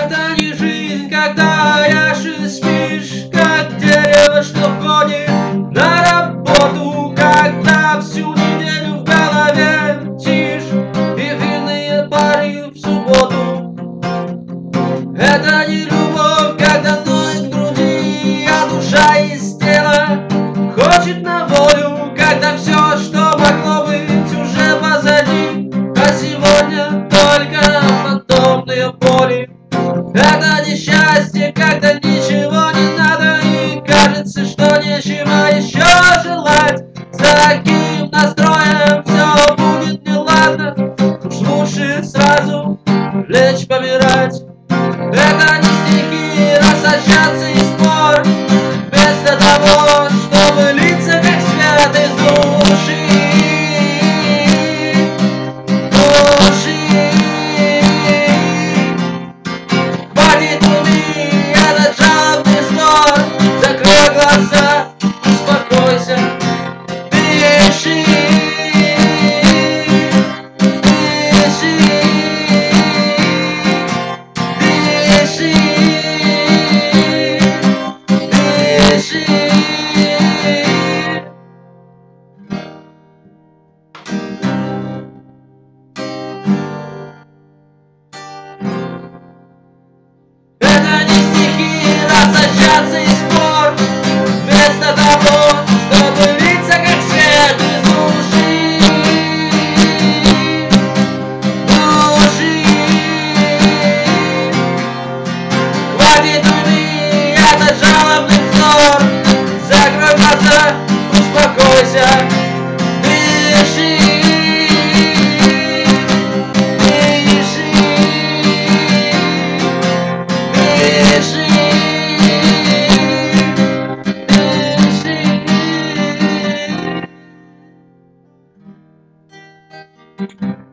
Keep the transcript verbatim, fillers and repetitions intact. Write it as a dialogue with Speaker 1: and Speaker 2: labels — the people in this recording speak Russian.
Speaker 1: Это не жизнь, когда ешь и спишь, как дерево, что ходит на работу, когда всю неделю в голове тишь и винные пары в субботу. Это не любовь, когда ноет в груди, а душа из тела хочет на волю, когда все, что могло быть, уже позади, а сегодня только фантомные боли. Это несчастье, когда ничего не надо и кажется, что нечего еще желать. С таким настроем все будет неладно, уж лучше сразу лечь помирать. Это не стихи, рассажаться и спор, вместо того, чтобы литься как свят из души, души. Хватит уми, этот жалобный снор, закрой глаза, успокойся, дыши, дыши, дыши, дыши. Это не стихи, рассажаться и спор, вместо того, чтобы литься как свет из души, души. Хватит уми, этот жалобный вздор, закрой глаза, успокойся, дыши, дыши, дыши, дыши.